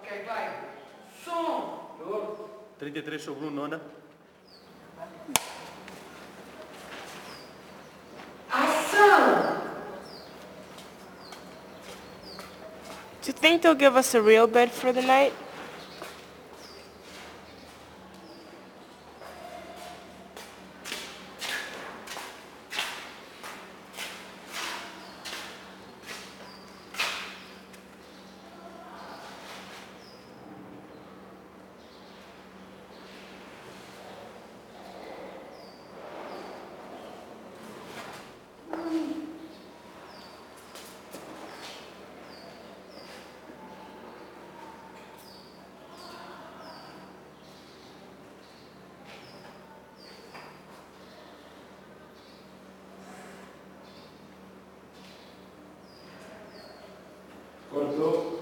vai. Som. 33 sobre 1, nona. Ação. Do you think they'll give us a real bed for the night? Cortou.